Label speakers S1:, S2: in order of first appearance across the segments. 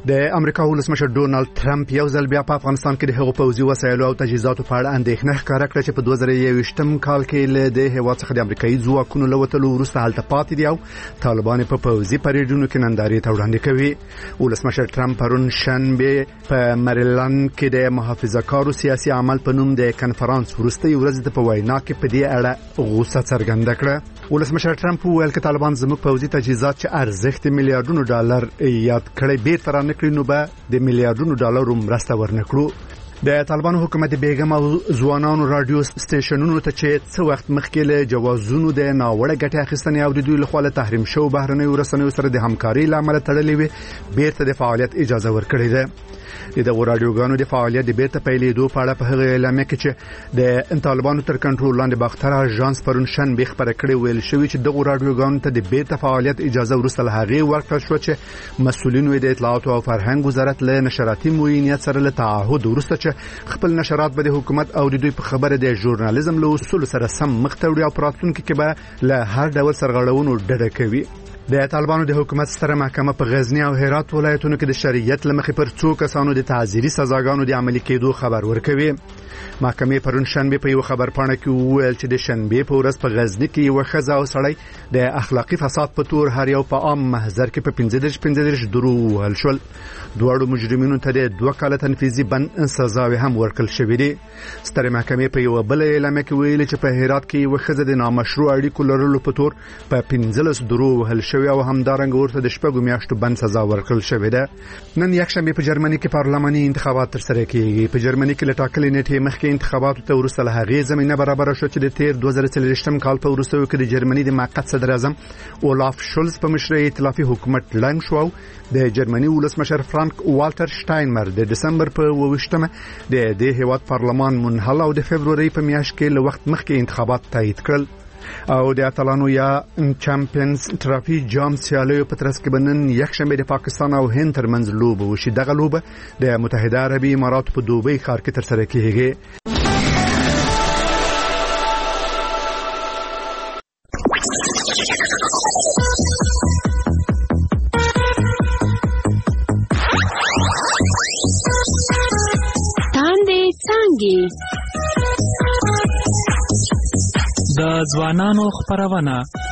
S1: د امریکا ولسمشر ډونالد ټرمپ یو ځل بیا په افغانستان کې د هغو پوځي وسایلو او تجهیزاتو په اړه اندېښنه ښکاره کړه چې په 2021م کال کې له د هیواد څخه د امریکایي ځواکونو له وتلو وروسته هلته پاتې دي او طالبان په پوځي پریډونو کې نندارې ته وړاندې کوي. ولسمشر ټرمپ پرون شنبه په مریلند کې د محافظه‌کارو سیاسي عمل په نوم د کنفرانس وروستۍ ورځ په وینا کې په دې اړه غوسه څرګنده کړه. ولسمشر ټرمپ وویل چې طالبان زموږ پوځي تجهیزات چې ارزښت میلیارډونو ډالر یاد کړی بیرته رانکړي نو به د میلیارډونو ډالرو مرسته ورنکړو. د طالبانو حکومت بیګم او ځوانانو رادیو سټیشنونو ته چې څو وخت مخکې له جوازونو د ناوړه ګټې اخیستنې او د دوی لخوا له تحریم شو بهرنیو رسنیو سره د همکارۍ لامل تړلې وي بیرته د فعالیت اجازه ورکړې ده. د رادیوګانو د فعالیت د بیرته پیلېدو په اړه په هغه اعلامیه کې چې د طالبانو تر کنټرول لاندې باختر اژانس پرون شنبه خبره کړې ویل شوی چې د رادیوګانو ته د بیرته فعالیت اجازه ورسته له هغه ورکړل شو چې مسؤلینو د اطلاعات او فرهنګ وزارت له نشراتي موینیت سره له تعهد ورسته چې خپل نشرات به د حکومت او د دوی په خبره د ژورنالیزم له اصول سره سم مخ ته وړي او پراتونکو کې به له هر ډول سرغړونو ډډه کوي. د طالبانو د حکومت ستره محکمه په غزنی او هرات ولایتونو کې د شریعت لمخې پر څو کسانو د تعزیري سزاګانو د عملي کېدو خبر ورکوي. محکمې پرون شنبه په یو خبر پاڼه کې وویل چې د شنبه په ورځ په غزنی کې یو ښځه او سړی د اخلاقی فساد په تور هر یو په عام محضر کې په 15 درو وهل شول. دواړو مجرمینو ته د 2 کال تنفیذي بند سزاوي هم ورکړل شوې دي. ستره محکمې په یو بل اعلامیه کې ویلي چې په هرات کې یو ښځه د نامشروع اړیکو لرلو په تور په 15 درو وهل شوې او همدارنګ ورته د 6 میاشتو بند سزا ورکړل شوې ده. نن یکشنبه په جرمني کې پارلماني انتخابات ترسره کیږي. په جرمني کې لټاکلې نیټه مخکې انتخاباتو ته ورسته له هغه زمينه برابر شو چې د تیر 2023م کال په وروستیو کې د جرمني د موقت صدر اعظم اولاف شولز په مشرۍ ائتلافي حکومت لاندې شو. د جرمني ولسمشر فرانک والټر شټاینمر د دسمبر په 28مه د هیواد پارلمان منحل او د فبرवरी په میاشت کې له وخت مخکې انتخابات تایید کړل. او د اتلانو یا چمپیونز ټرافي جام سیالیو په ترڅ کې بنن یکشنبه د پاکستان او هند ترمنځ لوبه وشي. دغه لوبه د متحده عربي اماراتو په دوبۍ ښار کې ترسره کیږي.
S2: د ځوانانو خبرونه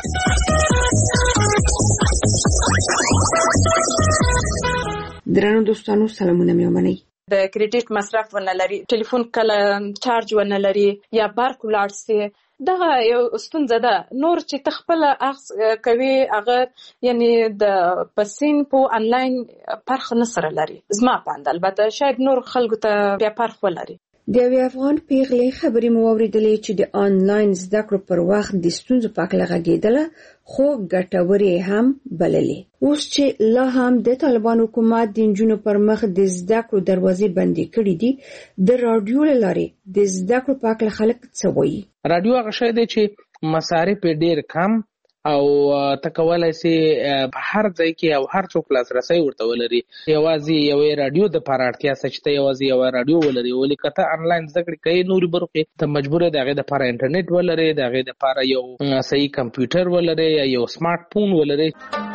S3: درنو دوستانو سلامونه مې ومنئ.
S4: د کریډټ مصرف ونه لري، ټلیفون کله چارج ونه لري یا بارک ولاړ سي، دغه یو ستونزه ده. نور چې تخپل اخذ کوي هغه یعنی د پسین په انلاین پرخ نصر لري. زما پاند البته شاید نور خلکو ته بیا پرخ ولري.
S3: د یو افغان پیغلې خبرې مو اوریدلې چې د آنلاین زده کړو پر وخت د ستونزو په اړه غږېدله خو ګټورې هم بللې. اوس چې لا هم د طالبان حکومت د نجونو پر مخ د زده کړو دروازې بندې کړې دي، د رادیو لارې د زده کړو په اړه خلک څه وایي؟
S5: رادیو هغه شی دی چې مصارف ډیر کم او تکولای سي په هر ځای کې او هر څوک لاسرسي ورته ولري. یوازې یو رادیو د پراړتیا سچته یوازې یو رادیو ولري، ولې کته انلاین زده کړې کوي نوري برخه ته مجبور دی هغه د لپاره انټرنیټ ولري، هغه د لپاره یو صحیح کمپیوټر ولري یا یو سمارټ فون ولري.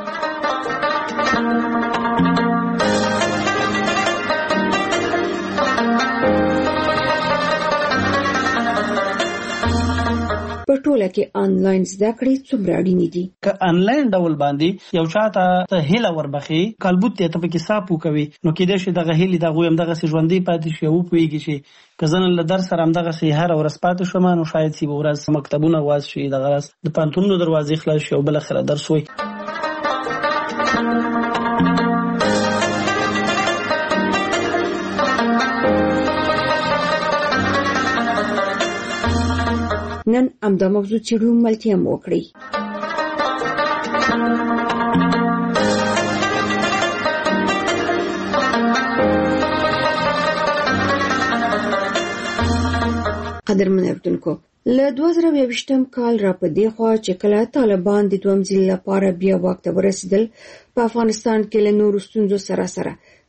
S3: په ټوله کې آنلاین زده کړې څومره اړینې دي؟
S6: که آنلاین ډول باندې یو چاته هیله وربخي کلبوت ته په کې صاحب کوي نو کې د شه دغه هیله دغه هم دغه ژوندۍ پاتې شي او پويږي چې کزن له درس سره هم دغه سي هر ورځ پاتې شوم نو شاید سی ورځ مکتبونه واز شي دغه راس د پانتونو دروازې خلاص شي او بل اخر درس وي.
S3: نن امدا موضوع چیرو ملتیا موکړي. قدرمن اردوونکو، له 2022م کال را په دې خوا چې کله طالبان د دویم ځل لپاره بیا واک ته ورسېدل، په افغانستان کې له نورو ستونزو سره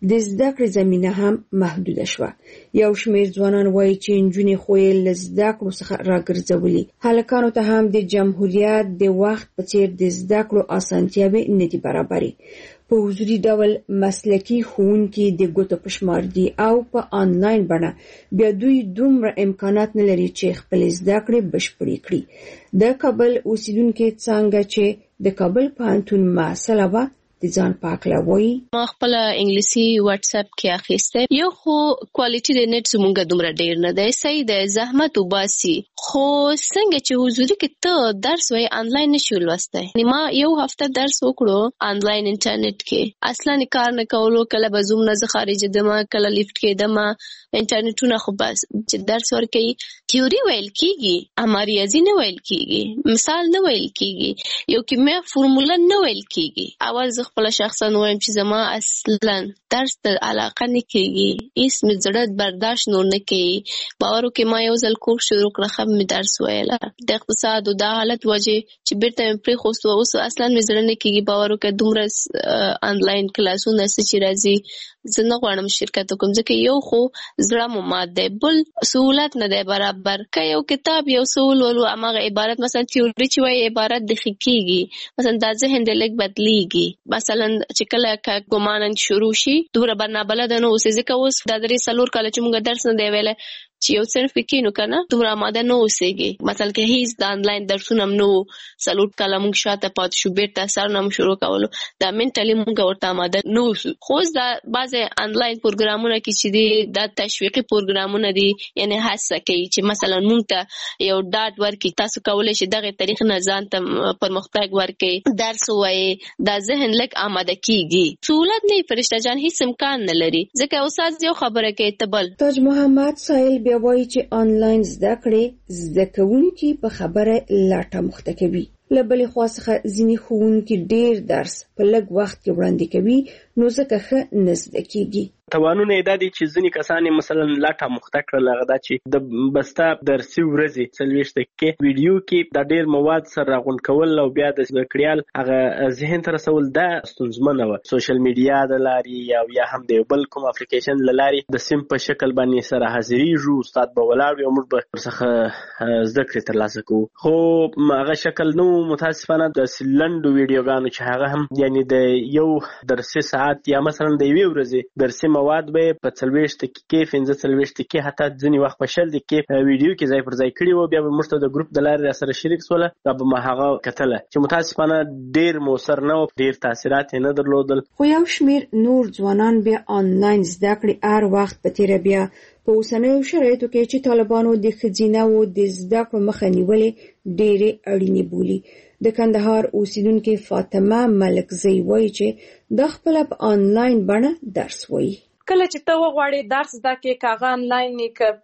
S3: د زده کړې زمينه هم محدوده شوه. یو شمېر ځوانان وایي چې نجونې خو یې له زده کړو څخه راګرځولي. هلکانو ته هم د جمهوریت د وخت په څیر د زده کړو اسانتیاوې نه دي برابرې. په حضوري ډول مسلکي ښوونکي د ګوتو په شمار دي او په آنلاین بڼه بیا دوی دومره امکانات نه لري چې خپل زده کړې بشپړې کړي. د کابل اوسیدونکو څنګه چې د کابل پوهنتون محصله وه د ځان پاکله وایي
S7: ما خپل انګلیسي واتس اپ کې اخیسته. یو خو کوالټي د نت زمونږ دومره ډیر نه دی، صحیح د زحمت وباسي، خو څنګه چې حضوري کې ته درس وای آنلاین نشو لوسته. ما یو هفته درس وکړو آنلاین انټرنیټ کې، اصلا کار نه کولو، کله به زوم نه خارج دمه، کله لیفت کې دمه، انټرنیټونه خو بس چې درس ورکوي تیوري ویل کیږي، اما ریاضي نه ویل کیږي، مثال نه ویل کیږي، یو کیمیا فرموله نه ویل کیږي. اول زه خپل شخصا وایم چې زما اصلا درس ته علاقه نه کیږي، هیڅ مې زړه برداشت نور نه کوي. باور وکړئ ما یو ځل کورس شروع کړ، خو مې درس ویله د اقتصاد او د حالت وجه چې بیرته مې پرې خوستو، اوس اصلا مې زړه نه کیږي. باور وکړئ دومره آنلاین کلاسونه چې راځي زه نه غواړم شرکت وکړم، ځکه یو خو زړه مو مات دی، بل سهولت نه دی برابر. که یو کتاب یو څه ولولو هماغه عبارت مثلا تیوري چې وایي عبارت د ښه کېږي، مثلا دا ذهن د لږ بدلیږي. مثلا چې کله ګمانن شروع شي دومره به نابلده نه اوسې، ځکه اوس دا 3-4 کاله چې موږ درس نه دی ویلی چې یو صرف کینو کنه دومره آماده نه اوسېږي. مثلا که هیڅ د آنلاین درسونه هم نه وو، 4 کاله موږ شاته پاتې شو، بیرته سر نه شروع کولو، دا منټلي موږ ورته آماده نه اوسو. خو اوس دا بعضې آنلاین پروګرامونه کې چې دي دا تشویقي پروګرامونه دي، یعنې هڅه کوي چې مثلا موږ ته یو ډاډ ورکړي تاسو کولی شئ دغې طریق نه ځان ته پرمختګ ورکړئ، درس ووایئ، دا ذهن لږ آماده کېږي. سهولت نه وي فرشته جان، هیڅ امکان نه لري، ځکه استاد یو خبره کوي ته بل.
S3: تاج محمد سایل بیا وایي چې آنلاین زده کړې زده کوونکي په خبره لاټه مخته کوي. له بلې خوا څخه ځینې ښوونکي ډېر درس په لږ وخت کې وړاندې کوي، نو ځکه ښه نه زده کېږي.
S8: توانونه یې دا دي چې ځینې کسان یې مثلا لاټه مخته کړل، هغه دا چې د بسته درسي ورځې 40 دقیقې ویډیو کې دا ډېر مواد سره راغونډ کول او بیا د زده کړیال هغه ذهن ته رسول دا ستونزمنه وه. سوشل میډیا د لارې یا هم د بل کوم اپلیکیشن له لارې د سیم په شکل باندې سره حاضرېږو، استاد به ولاړ وي او موږ به ورڅخه زده کړې ترلاسه کوو. خو هغه شکل نه و متاسفانه. داسې لنډو ویډیوګانو چې هغه هم یعنې د یو درسي ساعت یا مثلا د یوې ورځې درسي مواد به په 40 دقیقې 45 دقیقې حتی ځینې وخت په 20 دقیقې ویډیو کې ځای پر ځای کړي وو، بیا به موږ ته د ګروپ د لارې راسره شریک سوله، دا به ما هغه کتله چې متاسفانه ډېر مؤثر نه و، ډېر تاثیرات یې نه درلودل.
S3: خو یو شمېر نور ځوانان بیا آنلاین زده کړې هر وخت په تیره بیا په اوسنیو شرایطو کې چې طالبانو د ښځینه‌وو د زده کړو مخه نیولې ډېرې اړینې بولي. د کندهار اوسیدونکې فاطمه ملکزی وایي چې دا خپله په آنلاین بڼه درس وایي.
S4: کله چې ته وغواړې درس زده کړې، که هغه آنلاین وي که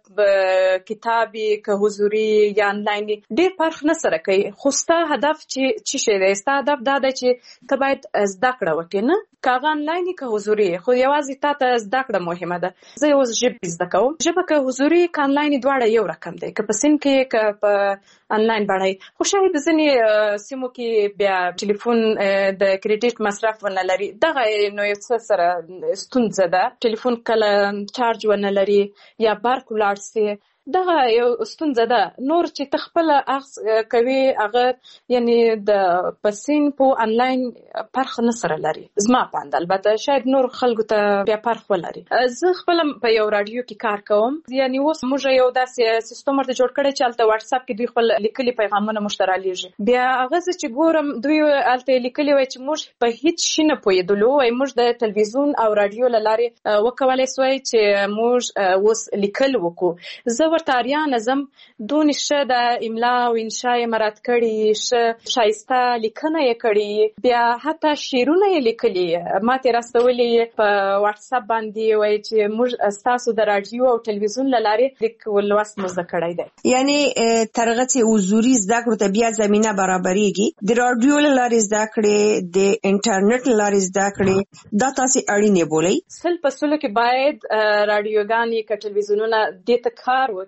S4: کتاب وي که حضوري یا آنلاین وي، ډېر فرق نه سره کوي. خو ستا هدف چې څه شی دی؟ ستا هدف دا دی چې ته باید زده کړه وکړې، نه که هغه آنلاین وي که حضوري، خو یوازې تا ته زده کړه مهمه ده. زه اوس ژبې زده کوم، ژبه که حضوري که آنلاین دواړه یو رقم دی، که په سیم کې که په آنلاین بڼه. خو شاید ځینې سیمو کې بیا ټلیفون د کریډیټ مصرف ونه لري، دغه نو یو څه سره ستونزه ده. ټلیفون کله چارج ونه لري یا برق ولاړ سي، دغه یو ستونزه ده. نور چې ته خپله اخذ کوي هغه یعنې د پسین په آنلاین فرق نه سره لري زما په اند. البته شاید نور خلکو ته بیا فرق ولري. زه خپله په یو راډیو کې کار کوم، یعنې اوس موږ یو داسې سیستم ورته جوړ کړی چې هلته واټساپ کې دوی خپل لیکلي پیغامونه موږ ته رالیږي. بیا هغه زه چې ګورم دوی هلته لیکلي وای چې موږ په هیڅ شي نه پوهېدلو، وایي موږ د تلویزیون او راډیو له لارې وکولی سوی چې موږ اوس لیکل وکړو. زه ورته آریا نظم دونې ښه د املا او انشا یې مراعت کړي، ښه ښایسته لیکنه یې کړي، بیا حتی شعرونه یې لیکلي ما ته راستولي په واټساپ باندې، وایي چې موږ ستاسو د راډیو او ټلویزیون له لارې لیک لوست مو زده کړی دی.
S3: یعنې تر هغه چې حضوري زده کړو ته بیا زمینه برابرېږي، د راډیو له لارې زده کړې، د انټرنیټ له لارې زده کړې، دا تاسې اړینې بولئ؟ 100%
S4: کې باید راډیوګانې که ټلویزیونونه دې ته کار وکړي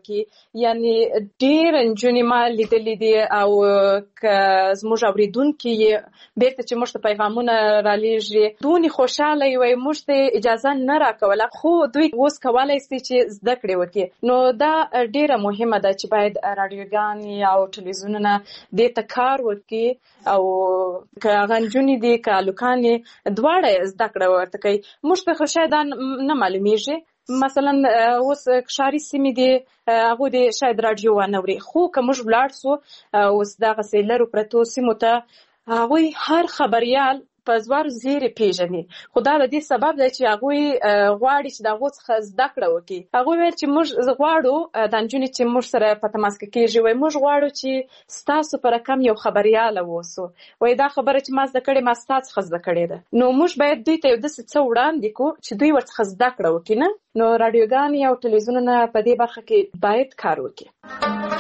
S4: وکړي یعنی ډېر نجونې ما لیدلې دي او که زموږ اورېدونکي بیرته چې موږ ته پیغامونه رالیږي دونې خوشحاله وي موږ ته اجازه نه راکوله خو دوی اوس کولی شي چې زده کړې وکړي نو دا ډېره مهمه ده چې باید راډیوګانې او ټلویزیونونه دې ته کار وکړي او که هغه نجونې دي که هلکانې دواړه زده کړه ورته کوي موږ ته شاید نه معلومیږي مثلا اوس ښاري سیمې دي هغوی دې شاید راډیو وانه اوري خو که موږ ولاړ سو اوس دغسې لرو پرتو سیمو ته هغوی هر خبریال په زوارو زیرې پیژني خو دا د دې سبب دی چې هغوی غواړي چې د هغو څخه زده کړه وکړي هغوی ویل چې موږ غواړو دا نجونې چې موږ سره په تماس کې کېږي وایي موږ غواړو چې ستاسو په رقم یو خبریاله واوسو وایي دا خبره چې ما زده کړې ما ستا څخه زده کړې ده نو موږ باید دوی ته یو داسې څه وړاندې کړو چې دوی ورڅخه زده کړه وکړي نه نو راډیوګانې او ټلویزیونونه په دې برخه کې باید کار وکړي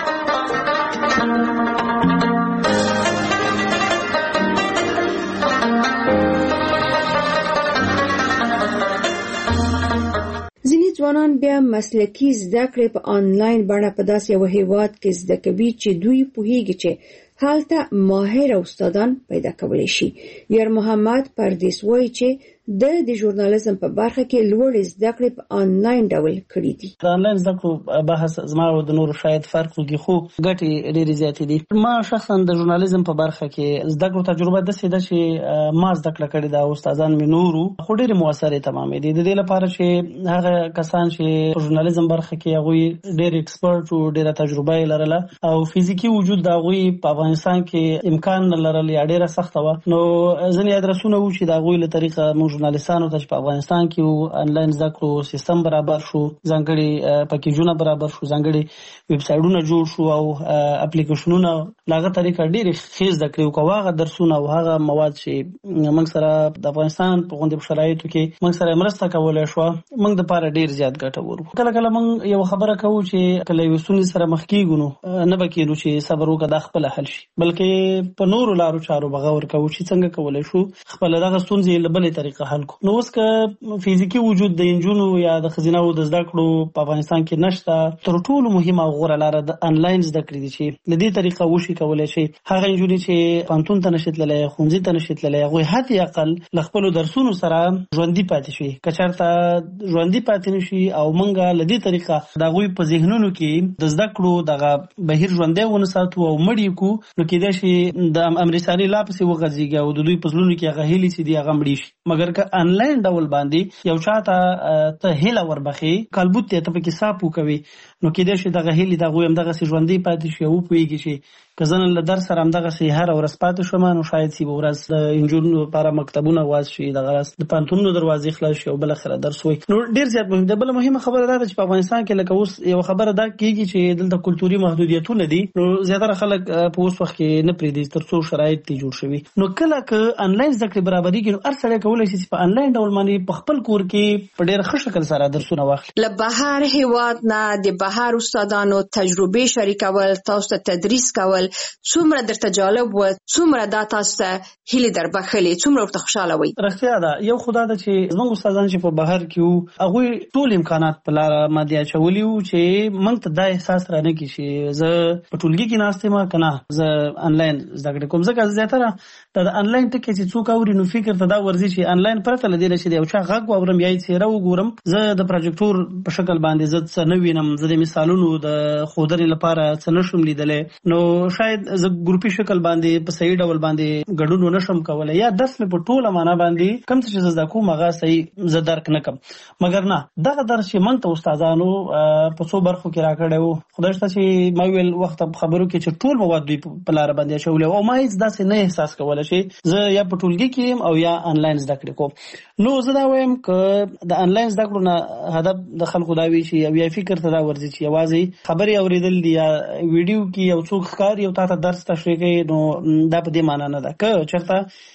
S3: ځینې ځوانان بیا مسلکي زده کړې په آنلاین بڼه په داسې یو هیواد کې زده کوي چې دوی پوهیږي چې هلته ماهر استادان پیدا کولی شي یار محمد پردیس وایي چې د ژورنالیزم په برخه کې لوړ زده کړې په آنلاین ډول کړې دي
S6: د آنلاین زده کړو بحث زما او د نورو شاید فرق وکړي خو ګټې ډېرې زیاتې دي ما شخصا د ژورنالیزم په برخه کې زده کړو تجربه داسې ده چې ما زده کړه کړې ده او استادان مې نورو خو ډېرې مؤثرې تمامې دي د دې لپاره چې هغه کسان چې په ژورنالیزم برخه کې هغوی ډېر ایکسپرټ او ډېره تجربه یې لرله او فزیکي وجود د هغوی په افغانستان کې امکان نه لرل یا ډېره سخته وه نو ځینې ادرسونه وو چې د هغوی له طریقه موږ ژورنالیستانو ته چې په افغانستان کې آنلاین زده کړو سیستم برابر شو ځانګړي پیکیجونه برابر شو ځانګړي ویب سایټونه جوړ شو او اپلیکیشنونه لاغه طریقه ډېرې ښې زده کړې او هغه درسونه او هغه مواد چې موږ سره د افغانستان په غوندې شرایطو کې موږ سره مرسته کولی شوه موږ دپاره ډېر زیات ګټور وو کله کله موږ یو خبره کوو چې کله یوې ستونزې سره مخ کېږو نو نه به کېدو چې صبر وکړه دا خپله حل شي بلکې په نورو لارو چارو به غور کوو چې څنګه کولی شو خپله دغه ستونزې له بلې طریقه حل کړو نو اوس که فزیکي وجود د نجونو یا د ښځینه‌وو د زده کړو په افغانستان کې نشته تر ټولو مهمه او غوره لاره د آنلاین زده کړې دي چې له دې طریقه وشي کولی شي هغه نجونې چې پوهنتون ته نشي تللی ښوونځي ته نشي تللی هغوی حد اقل له خپلو درسونو سره ژوندي پاتې شي که چېرته ژوندي پاتې نه شي او موږ له دې طریقه د هغوی په ذهنونو کې د زده کړو دغه بهیر ژوندی ونه ساتو او مړ یې کړو نو کېدای شي د امرسالي لا پسې وغځېږي او د دوی په زړونو کې هغه هیلې چې دي هغه مړې شي مګر که آنلاین ډول باندې یو چاته ته هیله وربخې کالبوت ته پکې صاف وکوي نو کېدای شي دغه هیلې د هغوی همدغسې ژوندی پاتې شي او وپوهېږي چې که زه نن له درس سره همدغسې هره ورځ پاتې شوم نو شاید چې به ورځ د نجونو لپاره مکتبونه واز شي دغه راز د پوهنتونونو دروازې خلاص شي او بالاخره درس وایي نو ډېر زیات مهم دی بله مهمه خبره دا ده چې په افغانستان کې لکه اوس یوه خبره دا کېږي چې دلته کلتوري محدودیتونه دي نو زیاتره خلک په اوس وخت کې نه پرېږدي تر څو شرایط ترې جوړ شوي نو کله که آنلاین زده کړې برابرېږي نو هر سړی کولی شي چې په آنلاین ډول باندې په خپل کور کې په ډېر ښه شکل سره درسونه واخلي
S3: له بهر هېواد نه د بهر استادانو تجربې شریکول تاسو ته تدریس کول څومره درته جالب و څومره دا تاسو ته هیلې در بخښلې څومره ورته خوشحاله وئ
S6: رښتیا ده یو خو دا ده چې زموږ استادان چې په بهر کې وو هغوی ټول امکانات په لاره باندې اچولي وو چې موږ ته دا احساس رانه کړي چې زه په ټولګي کې ناست یم که نه زه آنلاین زده کړې کوم ځکه زیاتره د آنلاین ټکي چې څوک اوري نو فکر ته دا ورځي چې آنلاین پرته له دې نه چې د یو چا غږ واورم یا یې څېره وګورم زه د پروجیکټور په شکل باندې زه څه نه وینم زه د مثالونو د ښودنې لپاره څه نشم لیدلی نو شاید زه ګروپي شکل باندې په صحیح ډول باندې ګډون ونشم کولی یا درس مې په ټوله معنا باندې کوم څه چې زه زده کوم هغه صحیح زه درک نه کړم مګر نه دغه درس چې موږ ته استادانو په څو برخو کې راکړی و خدای شته چې ما ویل وخت په خبرو کې چې ټول مواد دوی په لاره باندې اچولی او ما هېڅ داسې نه احساس کولی چې زه یا په ټولګي کې یم او یا آنلاین زده کړې کوم نو زه دا وایم که د آنلاین زده کړو نه هدف د خلکو دا وي چې یو فکر ته دا ورځي چې یوازې خبرې اورېدل دي یا ویډیو کې یو څوک ښکاري او تا ته درس تشریح کوي نو دا په دې معنا نه ده که چېرته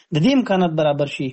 S6: د دې امکانات برابر شي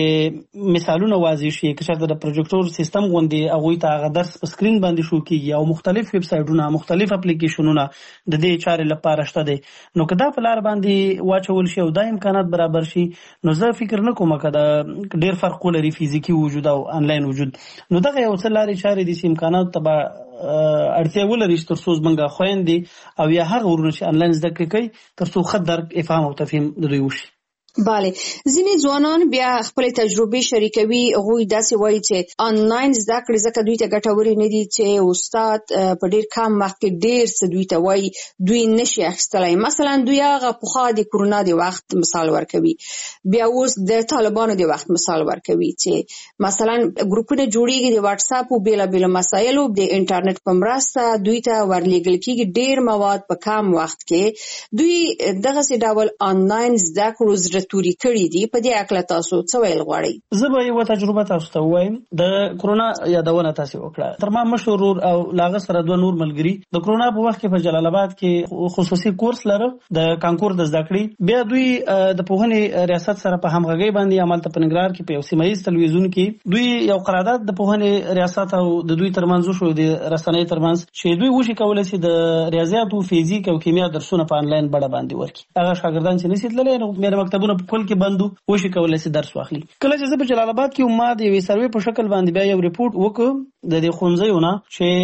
S6: چې مثالونه واضح شي که چېرته د پروجیکټور سیستم غوندې هغوی ته هغه درس په سکرین باندې شو کېږي او مختلف ویب سایټونه مختلف اپلیکیشنونه د دې چارې لپاره شته دی. نو که دا په لار باندې واچول شي او دا امکانات برابر شي نو زه فکر نه کوم که دا ډېر فرق ولري فزیکي وجود او آنلاین وجود. نو دغه یو څه لارې چارې دي چې امکاناتو ته به اړتیا ولري چې تر څو زموږ خویندې او یا هغه ورونه چې آنلاین زده کړې کوي تر څو ښه درک افهام او تفهیم د دوی وشي.
S3: بله ځینې ځوانان بیا خپل تجربه شریکوي هغوی داسې وایي چې آنلاین زده کړې ځکه دوی ته ګټورې نه دي چې استاد په ډېر کم وخت کې ډېر څه دوی ته وایي دوی نشي اخیستلی. مثلا دوی هغه پخوا د کورونا د وخت مثال ورکوي بیا اوس د طالبانو د وخت مثال ورکوي چې مثلا ګروپونه جوړیږي د واتساپ او بیلابیل مسایلو د انټرنیټ په مرسته دوی ته ورلیږل کېږي ډېر مواد په کم وخت کې. دوی دغسې ډول آنلاین زده کړو توري کړی دي. په دې اړه تاسو څه ویل غواړئ؟
S6: زه به یو تجربه تاسو ته ووایم. د کرونا یادونه تاسو وکړه. تر ما مشهور او لاغه سره دوه نور ملګري د کرونا په وخت کې په جلال آباد کې خصوصي کورس لره د کانکور د زده کړې. بیا دوی د پوهنې ریاست سره په همغږۍ باندې عمل ته په ننګرهار کې په یو سیمایي تلویزیون کې دوی یو قرارداد د پوهنې ریاست او د دوی ترمنځ شو د رسنۍ ترمنځ چې دوی وشي کولای شي د ریاضیات او فزیک او کیمیا درسونه په آنلاین بڼه باندې ورکړي. هغه شاګردان چې نشي تللی نو مېره مکتبونه په کل کې بندو وشي کولای شي درس واخلي. کله چې زه په جلال آباد کې ما د یوې سروې په شکل باندې بیا یو ریپورت وکړ د دې ښوونځیو نه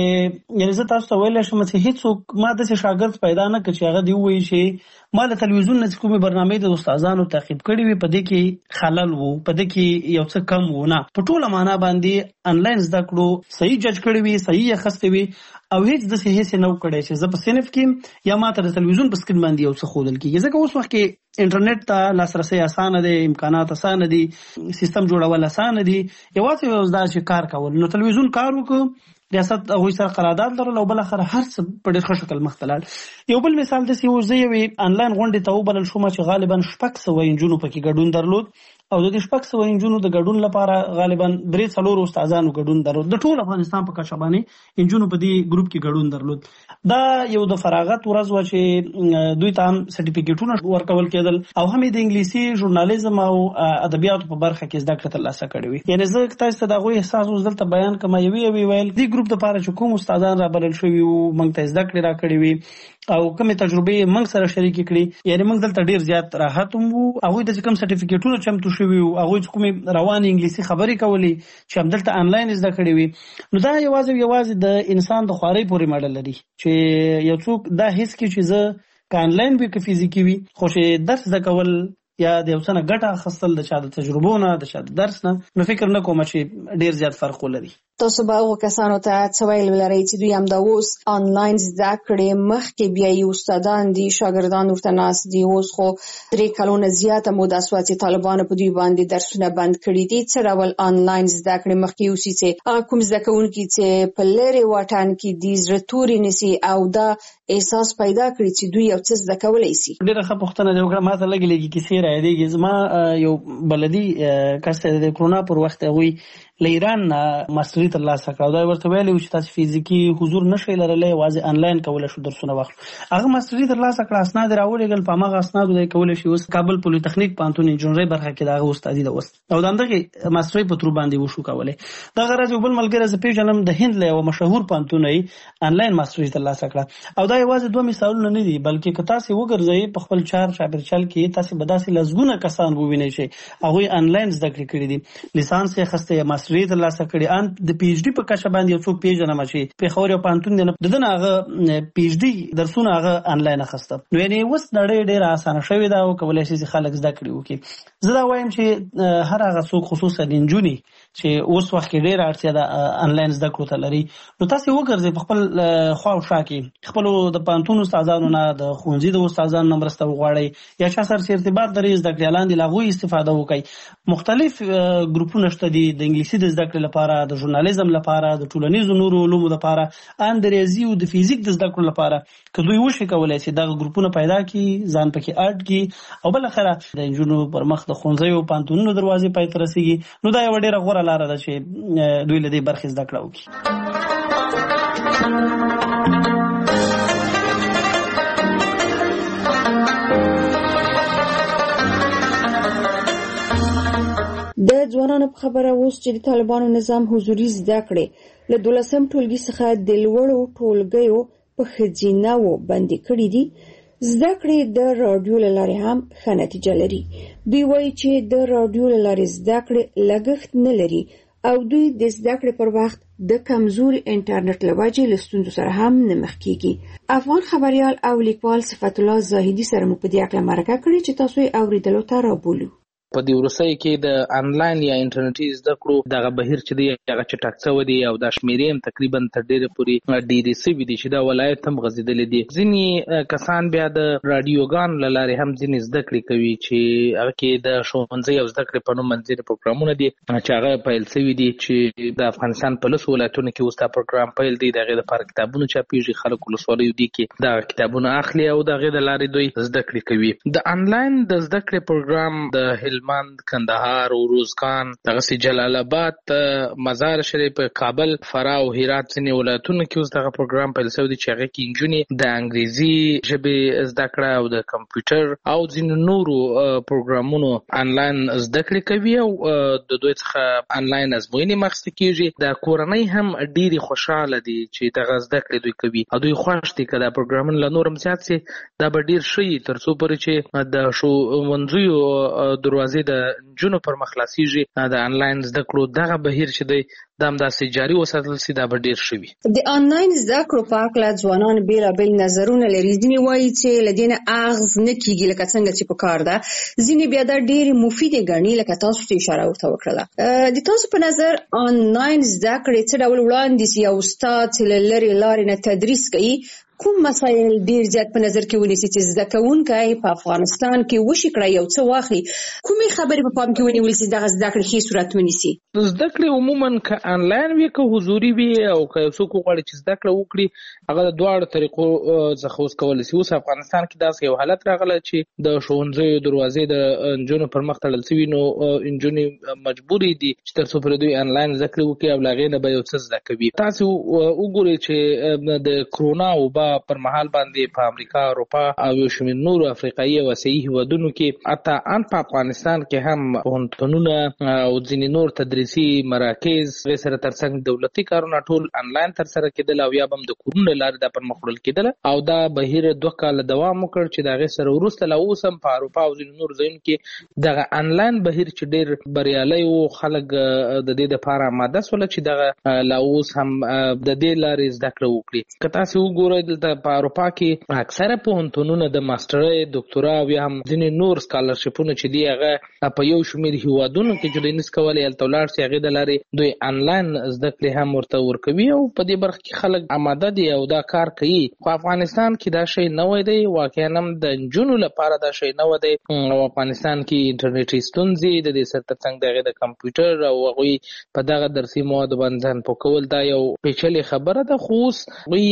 S6: چې یعنې زه تاسو ته ویلی شم چې هېڅوک ما داسې شاګرد پیدا نه کړ چې هغه دې ووایي چې ما له تلویزیون نه چې کومې برنامې د استادانو تعقیب کړې وي په دې کې خلل و په دې کې یو څه کم و. نه په ټوله معنا باندې آنلاین زده کړو صحیح جج کړې وي صحیح یې اخیستې وي او هیڅ داسې هیڅ نه وکړی چې زه په صنف کې یا ما ته د تلویزیون په سکرین باندې یو څه ښودل کېږي. ځکه اوس وخت کې انټرنیټ ته لاسرسی اسانه دی امکانات اسانه دي سیستم جوړول اسانه دي یوازې یو دا چې کار کول. نو تلویزیون کار وکړو ریاست هغوی سره قرارداد لرل او بالاخره هر څه په ډېر ښه شکل مخته لاړل. یو بل مثال داسې و زه یوې آنلاین غونډې ته وبلل شوم چې غالبا 600 نجونو پکې ګډون درلود او د دې 600 نجونو د ګډون لپاره غالبا 3-4 استادانو ګډون درلود. د ټول افغانستان په کچه باندې نجونو په دې ګروپ کې ګډون درلود. دا یو د فراغت ورځ وه چې دوی ته هم سرټیفیکیټونه ورکول کېدل او هم د انګلیسي ژورنالیزم او ادبیاتو په برخه کې زده کړه ترلاسه کړې وي. یعنې زه تاسو ته د هغوی احساس اوس دلته بیان کړم. یوې ویل دې ګروپ دپاره چې کوم استادان رابلل شوي وو موږ ته زده کړې راکړې وي او کومې تجربې موږ سره شریکې کړي. یعنې موږ دلته ډېر زیات راحت هم وو. هغوی ته چې کوم سرټیفیکیټونه چمتو شوي وو هغوی چې کومې روانې انګلیسي خبرې کولې چې همدلته آنلاین زده کړې وي. نو دا یوازې د انسان د خوارۍ پورې مړه لري چې یو څوک دا حس کړي چې زه که آنلاین وي که فزیکي وي خو چې درس زده کول یا د یو څه نه ګټه اخیستل د چا د تجربو نه د چا د درس نه نو فکر نه کوم چې ډېر زیات فرق ولري.
S3: تاسو به هغو کسانو ته څه ویل ولرئ چې دوی همدا اوس آنلاین زده کړې مخکې بیا یې استادان دي شاګردان ورته ناست دي اوس خو 3 کلونه زیاته موده شوه چې طالبانو په دوی باندې درسونه بند کړي دي. څه ډول آنلاین زده کړې مخکې اوسي چې هغه کوم زده کوونکي چې په لرې واټن کې دي زړه توري نیسي او دا احساس پیدا کړي چې دوی یو څه زده کولی شي.
S6: ډېره ښه پوښتنه دې وکړه. ما ته لږې لږې کیسې رایادېږي. زما یو بلدي کس د کرونا پر وخت هغوی له ایران نه ماستري ترلاسه کړه او دا ورته ویلي و چې تاسو فزیکي حضور نشئ لرلی یوازې آنلاین کولی شو درسونه واخلو. هغه ماستري ترلاسه کړه اسناد یې راولېږل په هماغه اسنادو دی کولی شي اوس کابل پولي تخنیک پوهنتون انجینرۍ برخه کې د هغه استادي ده اوس او د همدغې ماسترۍ په ترو باندې وشو کولی. دغه ورځ یو بل ملګری زه پېژنم د هند له یوه مشهور پوهنتون یې آنلاین ماستري ترلاسه کړه او دا یوازې 2 مثالونه نه دي بلکې که تاسې وګرځئ په خپل چاپېرچال کې تاسې به داسې لسګونه کسان ووینئ چې هغوی آنلاین زده کړې کړي دي لیسانس یې اخیستی یا ماستري ترلاسه کړې ان د پی ایچ ډي په کچه باندې یو څوک پیژنم چې پېښور یو پوهنتون دی د ده نه هغه پی ایچ ډي درسونه هغه آنلاین اخیسته. نو یعنې اوس نړۍ ډېره اسانه شوې ده او کولی شي چې خلک زده کړې وکړي. زه دا وایم چې هر هغه څوک خصوصا نجونې چې اوس وخت کې ډېره اړتیا ده آنلاین زده کړو ته لري نو تاسې وګرځئ په خپل خوا او شا کې خپلو د پوهنتون استادانو نه د ښوونځي د استادانو نه مرسته وغواړئ یا چا سره چې ارتباط لري زده کړیالان دي له هغوی استفاده وکړئ. مختلف ګروپونه شته دي د انګلیسي د زده کړې لپاره د ژورنالیزم لپاره د ټولنیزو نورو علومو لپاره ان د ریاضي او د فزیک د زده کړو لپاره که دوی وشي کولی شي دغه ګروپونه پیدا کړي ځان پکې اډ کړي او بالاخره د نجونو پر مخ د ښوونځیو پوهنتونونو دروازې پای ته رسېږي نو دا یوه ډېره غوره لاره ده چې دوی له دې برخې زده کړه وکړي.
S3: د ځوانانو په خبره اوس چې د طالبانو نظام حضوري زده کړې له 12م ټولګي څخه د لوړو ټولګیو په ښځیناوو باندې کړې دي، زده کړې د رادیو له لارې هم ښه نتیجه لري. دوی وایي چې د رادیو له لارې زده کړې لګښت نه لري او دوی د زده کړې پر وخت د کمزوري انټرنیټ له وجې له ستونزو سره هم نه مخ کیږي. افغان خبريال او لیکوال صفت الله زاهدي سره مو په دې اړه مرکه کړې چې تاسو یې اوریدلو ته رابولو.
S5: په دې وروستۍ کې د انلاین یا انټرنیټي زده کړو دغه بهیر چې دی هغه چټک شوی دی او د شمیرې هم تقریبا تر ډیره پورې ډیری سوي دي چې دا ولایت هم غځېدلې دي. ځینې کسان بیا د رادیوګان له لارې هم ځینې زده کړې کوي چې هغه کې د ښوونځي او زده کړې په نوم منځري پروګرامونه دي چې هغه پیل شوي دي چې د افغانستان په لسو ولایتونو کې اوس دا پروګرام پیل دی. د هغې لپاره کتابونه چاپېږي، خلک ولسوالیو دي کې دغه کتابونه اخلي او د هغې د لارې دوی زده کړې کوي. د انلاین د زده کړې پروګرام د هلمند، کندهار، روزګان، دغسې جلال آباد، مزار شریف، کابل، فراه او هرات ځینې ولایتونو کې اوس دغه پروګرام پیل شوی دی چې هغې کې نجونې د انګریزي ژبې زده کړه او د کمپیوټر او ځینو نورو پروګرامونو انلاین زده کړې کوي او د دوی څخه انلاین ازموینې اخیستل کېږي. د کورنۍ هم ډېرې خوشحاله دي چې دغه زده کړې دوی کوي او دوی خوښ دي که دا پروګرامونه له نور هم زیات سي دا به ډېر ښه وي تر څو پورې چې د ښوونځیو دروازې د نجونو پر مخ خلاصېږي. د انلاین زده کړو دغه بهیر چې دی دا همداسې جاري وساتل سي دا به ډېر ښه وي.
S3: د انلاین زده کړو په هکله ځوانان بېلابېل نظرونه لري. ځینې وایي چې له دې نه اغېز نه کېږي لکه څنګه چې په کار ده، ځینې بیا دا ډېرې مفیدې ګڼي لکه تاسو چې اشاره ورته وکړله. د تاسو په نظر انلاین زده کړې څه ډول وړاندې سي او استاد چې له لرې لارې نه تدریس کوي کوم مسایل ډیر زیات په نظر کې ونیسي چې زده کوونکی په افغانستان کې وشي کړی یو څه واخلي؟ کومې خبرې په پام کې ونیول سي دغه زده کړې ښې صورت ونیسي؟
S5: زده کړې عموما که انلاین وي که حضوري وي او که یو څوک وغواړي چې زده کړه وکړي هغه د دواړو طریقو څخه اوس کولی سي. اوس افغانستان کې داسې یو حالت راغلی چې د ښوونځیو دروازې د نجونو پر مخ تړل سوي نو نجونې مجبورې دي چې تر څو پورې دوی انلاین زده کړې وکړي او له هغې نه به یو څه زده کوي. تاسې وګورئ چې د کرونا وبا پر مهال باندې په امریکا، اروپا او یو شمېر نورو افریقایي او اسیایي هیوادونو کې حتی ان په افغانستان کې هم پوهنتونونه او ځینې نور تدریسي مراکز سره ترڅنګ دولتي کارونه ټول انلاین ترسره کېدل او یا به هم د کورونو له لارې دا پرمخ وړل کېدل او دا بهیر 2 کاله دوام وکړ چې د هغې سره وروسته لا اوس هم په اروپا او ځینې نورو ځایونو کې دغه انلاین بهیر چې ډېر بریالی و خلک د دې دپاره آماده سوله چې دغه لا اوس هم د دې لارې زده کړه وکړي. که تاسې وګورئ دلته په اروپا کې اکثره پوهنتونونه د ماسټرۍ، دکتورا او یا هم ځینې نور سکالرشپونه چې دي هغه په یو شمېر هیوادونو کې چې دوی نس کولی هلته ولاړ سي هغې د لارې دوی انلاین زده کړې هم ورته ورکوي او په دې برخه کې خلک آماده دي او دا کار کوي. خو افغانستان کې دا شی نوی دی، واقعا هم د نجونو لپاره دا شی نوی دی او افغانستان کې انټرنیټي ستونزې د دې سره ترڅنګ د هغې د کمپیوټر او هغوی په دغه درسي موادو باندې ځان پوه کول دا یو پیچلې خبره ده. خو اوس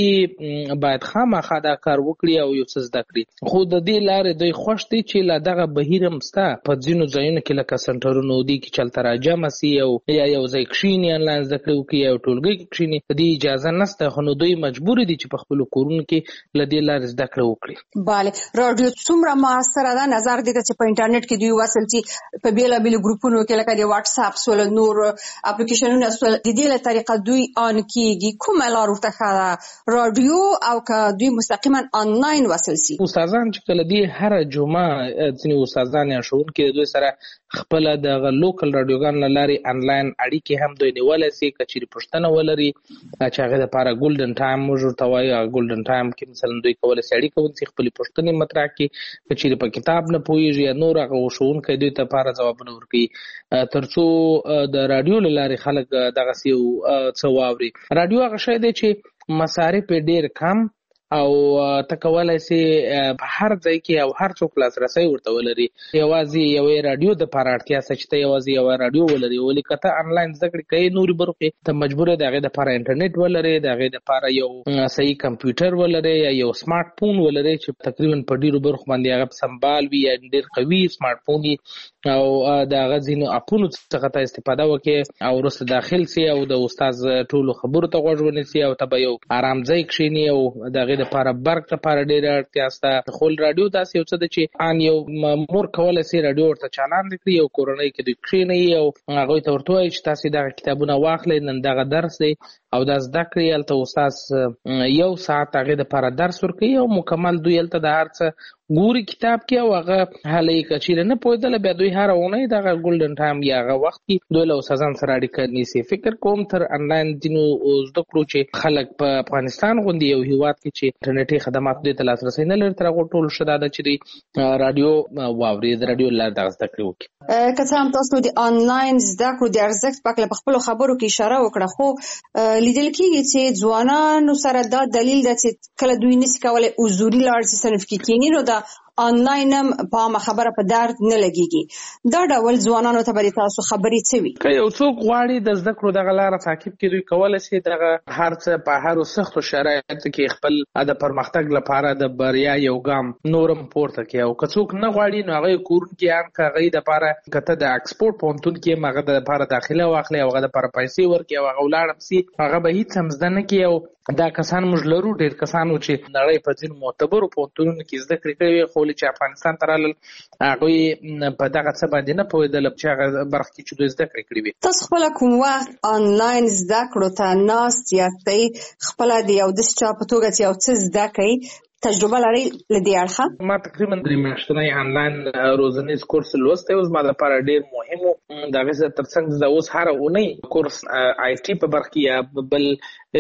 S5: هغوی باید خامخا دا کار وکړي او یو څه زده کړي. خو د دې لارې دوی خوښ دي چې لا دغه بهیر هم شته په ځینو ځایونو کې لکه سنټرونو دي کې چې هلته راجمع سي او یا یو ځای کښېني انلاین زده کړې وکړي یا ټولګي کې کښېني. د دې اجازه نشته خو نو دوی مجبور دي چې په خپلو کورونو کې له دې لارې زده کړه وکړي.
S3: بله، راډیو څومره موثره ده؟ نظر دې ته چې په انټرنیټ کې دوی وصل سي په بېلابېلو ګروپونو کې لکه د واټساپ سول نور اپلیکیشنونه سول د دې له طریقه دوی آن کېږي. کومه لار ورته ښه ده، راډیو او که دوی مستقیما آنلاین وصل سي؟
S5: استادان چې کله دی هر جمعه ځینې استادان یا ښوونکي د دوی سره خپله دغه لوکل راډیوګان له لارې انلاین اړیکې هم دوی نیولی سي که چیرې پوښتنه ولري چې هغې دپاره ګولډن ټایم موږ ورته وایو. هغه ګولډن ټایم کې مثلا دوی کولی سي اړیکه ونیسي، خپلې پوښتنې مطرح کړي، که چیرې په کتاب نه پوهېږي یا نور هغه ښوونکی دوی ته لپاره ځوابونه ورکوي تر څو د راډیو له لارې خلک دغسې یو څه واوري. راډیو هغه شی دی چې مصارف یې ډېر کم او ته کولی سي په هر ځای کې او هر څوک لاسرسی ورته ولري. یوازې یوې راډیو دپاره اړتیا شته چې ته یوازې یوه راډیو ولري. ولې که ته انلاین زده کړې کوې نورې برخو کې ته مجبور یې د هغې دپاره انټرنیټ ولرې، د هغې دپاره یو صحیح کمپیوټر ولرې یا یو سمارټ فون ولرې چې تقریبا په ډېرو برخو باندې هغه سمبال وي یا ډېر قوي سمارټ فون وي او د هغه ځینو اپونو څخه ته استفاده وکړې او وروسته داخل سي او د استاد ټولو خبرو ته غوږ ونیسي او ته به یو ارام ځای کښېني او د هغې هغه لپاره برق لپاره ډېر اړتیا شته. خو رادیو داسې یو څه ده چې ان یو مور کولای شي رادیو ورته چالان کړي او کورنۍ کې د کښینې او هغه ته ورته وایي چې تاسو دا کتابونه واخلئ نن دغه درس دی او دا زده کړئ. هلته استاد یو ساعت هغې دپاره درس ورکوي او مکمل دوی هلته د هر څه ګوري کتاب کې او هغه هلې که چیرې نه پوهېدله بیا دوی هره اونۍ دغه ګولډن ټایم یا هغه وخت کې دوی له استادانو سره اړیکه نیسي. فکر کوم تر انلاین ځینو زده کړو چې خلک په افغانستان غوندې یو هېواد کې چې انټرنیټي خدماتو دې ته لاسرسی نه لري تر هغو ټولو ښه دا ده چې دوی رادیو واوري د رادیو له لارې دغه زده کړې وکړي.
S3: که څه هم تاسو د آنلاین زده کړو د ارزښت په اړه په خپلو خبرو کې اشاره وکړه خو لیدل کېږي چې ځوانانو سره دا دلیل ده چې کله دوی نشي کولی حضوري لاړ شي صنف کې کښېني نو دا آنلاین هم په عامه خبره په درد نه لګېږي. دا ډول ځوانانو ته به تاسو خبرې څه وي؟
S5: که یو څوک غواړي د زده کړو دغه لاره تعقیب کړي دوی کولی شي دغه هر څه په هرو سختو شرایطو کې خپل د پرمختګ لپاره د بریا یو ګام نورم پورته کړي. او که څوک نه غواړي نو هغه کورونکي هم که هغې دپاره که ته د اکسپورټ پوهنتون کې هم هغه دپاره داخله واخلي او هغه دپاره پیسې ورکړي او هغه ولاړ شي هغه به هېڅ هم زده نه کړي. او دا کسان موږ لرو ډېر کسان و چې نړۍ په ځینو معتبرو پوهنتونونو کې زده کړې کړې خو چې افغانستان ته رالل هغوی په دغه څه باندې نه پوهېدل چې هغه برخه کې چې دوی زده کړې کړې وي.
S3: تاسو خپله کوم وخت آنلاین زده کړو ته ناست یاستئ خپله د یو داسې چا په توګه چې یو څه زده کوئ تجربه لرئ له دې اړخه؟
S5: ما تقریبا 3 میاشتنی آنلاین روزنیز کورس لوستی اوس ما لپاره ډېر مهم و. د هغې سره تر څنګ زه اوس هره اونۍ کورس آی ټي په برخه کې یا بل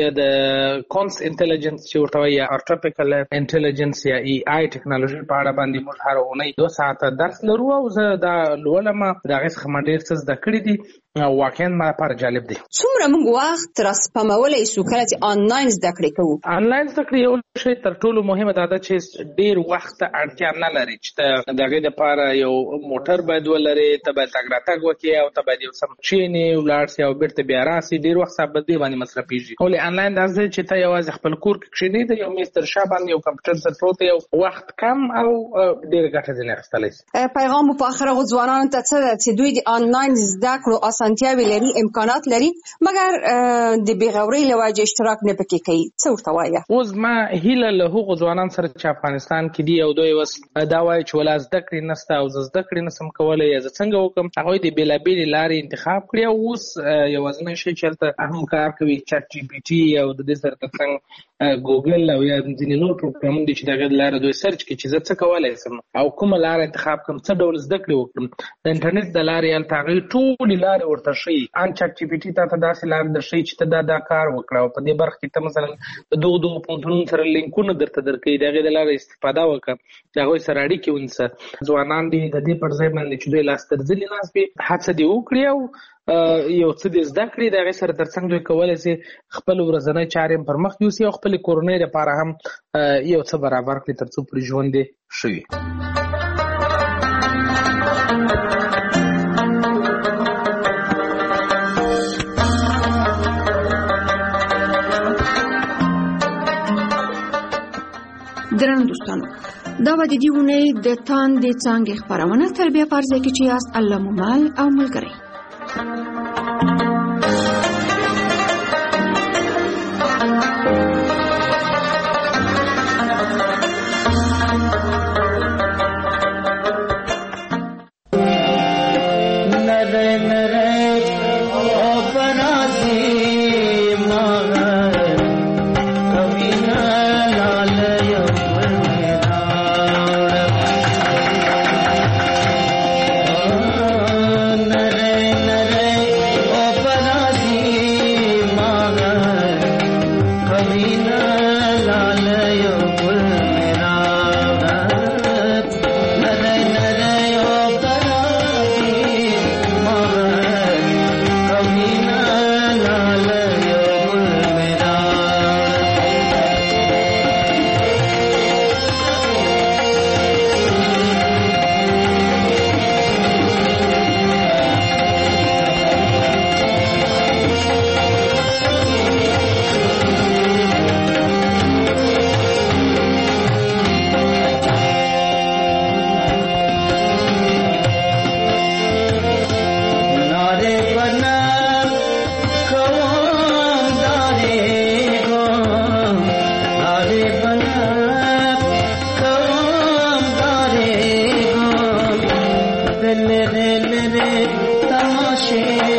S5: د کونس انټیلیجنس چې ورته وایي یا آرټیفیشل انټیلیجنس یا ای آی ټیکنالوژي په اړه باندې موږ هره اونۍ 2 ساعته درس لرو او زه دا لولم. د هغې څخه ما ډېر څه زده کړي دي او واقعا ما لپاره جالب دی.
S3: څومره موږ وخت راسپمولی شو کله چې آنلاین زده کړې کوو؟
S5: آنلاین زده کړې یو شی تر ټولو مهمه دا ده چې ډېر وخت ته اړتیا نه لري چې ته د هغې دپاره یو موټر باید ولرې، ته باید تګ راتګ وکړې او ته باید یو څه کښېنې ولاړ سې او بېرته بیا راسې. ډېر وخت ستا په دې باندې مصرفېږي. ولې آنلاین داسې دی چې ته یوازې خپل کور کې کښېنې د یو میز تر شا باندې یو کمپیوټر سره پروت یو وخت کم او ډېره ګټه ځینې اخیستلی شي.
S3: پیغام په آخره ځوانانو ته څه ده چې دوی د آنلاین زده کړو اسانتیاوې لري امکانات لري مګر د بېغورۍ له وجې اشتراک نه پکې کوي، څه ورته وایه؟
S5: اوس ما هیله له هغو ځوانانو سره چې افغانستان کې دي او دوی اوس دا وایي چې ولا زده کړې نشته او زه زده کړې نشم کولی یا زه څنګه وکړم، هغوی د بېلابېلې لارې انتخاب کړي او اوس یوازینی شی چې هلته هم کار کوي چټ جي پي ټي او د دې سره تر څنګ ګوګل او یا ځینې نور پروګرامونه دي چې د هغې له لارې دوی سرچ کړي چې زه څه کولی شم او کومه لاره انتخاب کړم، څه ډول زده کړې وکړم. د انټرنیټ د لارې هلته هغوی ټولې لارې ورته ښیي. ان چټ جي پي ټي تا ته داسې لارې درښیي چې ته دا کار وکړه او په دې برخه کې ته مثلا د دغو پوهنتونونو سره لینکونه درته درکوي، د هغې د لارې استفاده وکړه، د هغوی سره اړیکې ونیسه. ځوانان دي د دې پر ځای باندې چې دوی لاس تر زنې ناست وي هڅه دې وکړي او یو څه دې زده کړي، د هغې سره تر څنګ دوی کولی شي خپل ورځنی چارې هم پر مخ یوسي او خپلې کورنۍ لپاره هم یو څه برابر کړي تر څو پورې ژوند یې ښه وي.
S3: درنو دوستانو، دا به د دې اونۍ د تاندې څانګې خپرونه تر بیا په ځای کې چې یاست الله مو مل او ملګری.
S9: Nare شي